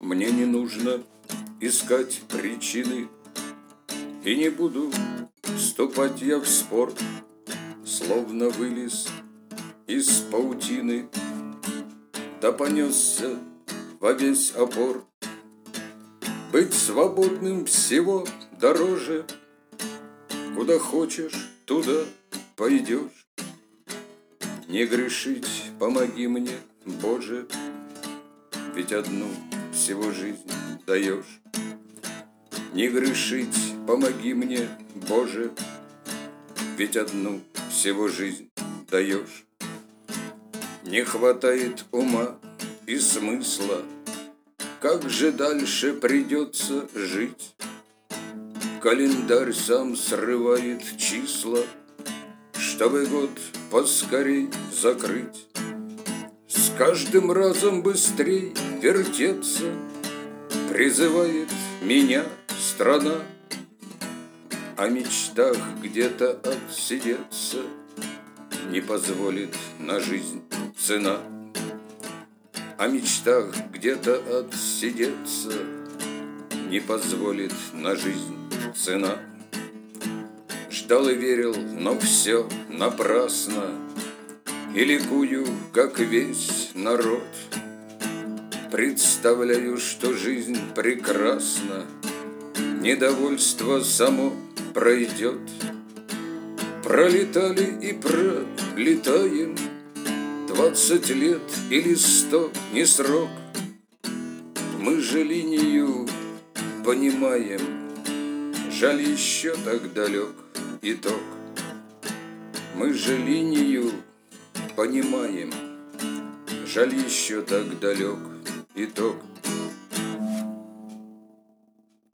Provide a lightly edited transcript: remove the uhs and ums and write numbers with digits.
Мне не нужно искать причины, и не буду вступать я в спор, словно вылез из паутины, да понесся во весь опор. Быть свободным всего дороже, куда хочешь, туда пойдешь. Не грешить помоги мне, Боже, ведь одну всего жизнь даешь. Не грешить помоги мне, Боже, ведь одну всего жизнь даешь. Не хватает ума и смысла, как же дальше придется жить? Календарь сам срывает числа, чтобы год поскорей закрыть. С каждым разом быстрей вертеться призывает меня страна. О мечтах где-то отсидеться не позволит на жизнь цена. О мечтах где-то отсидеться не позволит на жизнь цена. Ждал и верил, но все напрасно, и ликую, как весь народ. Представляю, что жизнь прекрасна, недовольство само пройдет. Пролетали и пролетаем 20 лет или 100 не срок. Мы же линию понимаем, жаль, еще так далек итог. Мы же линию понимаем, жаль, еще так далек итог.